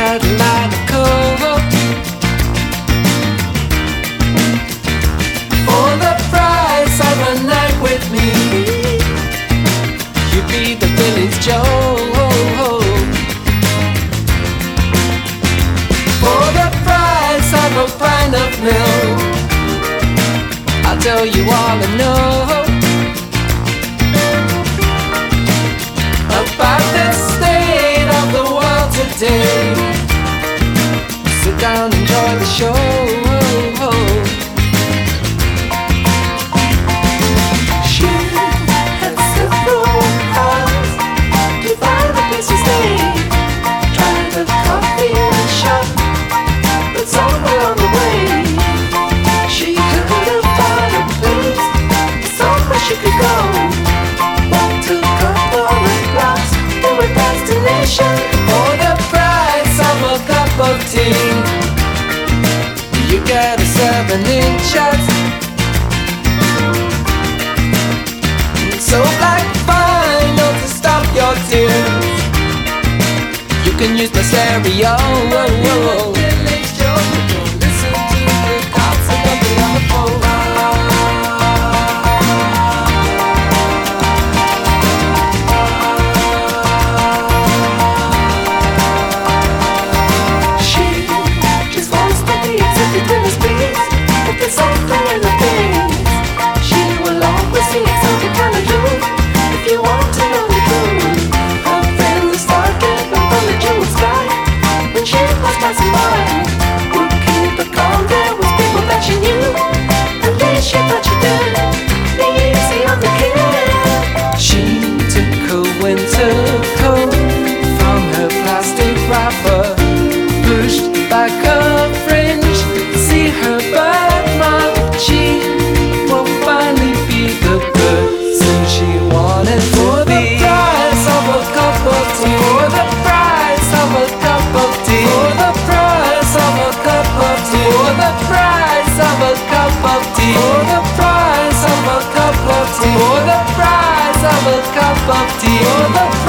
Cadillac Coke. For the price of a night with me, you'd be the village Joe. For the price of a pint of milk, I'll tell you all I know about the state of the world today. Sit down, enjoy the show. She had several hours to find a place to stay. Tried a coffee shop, but somewhere on the way she couldn't find a place, somewhere she could go. Walked a couple of blocks to a destination. For the price of a cup of tea, you get a 7-inch shot. So black vinyl to stop your tears. You can use my stereo. Listen to the concert of the phone. She just wants to be accepted in the space. If there's something in the face, she will always see something kind of truth. If you want to know the truth, her friends start getting from the jewel sky. When she was passing by, would keep her calm. There was people that she knew, and then she thought she did. Be easy on the kid. She took her winter coat from her plastic wrapper, pushed back her fringe, see her birthmark. She will finally be the person she wanted to be. For the price of a cup of tea, for the price of a cup of tea, for the price of a cup of tea, for the price of a cup of tea, for the price of a cup of tea, for the price of a cup of tea, for the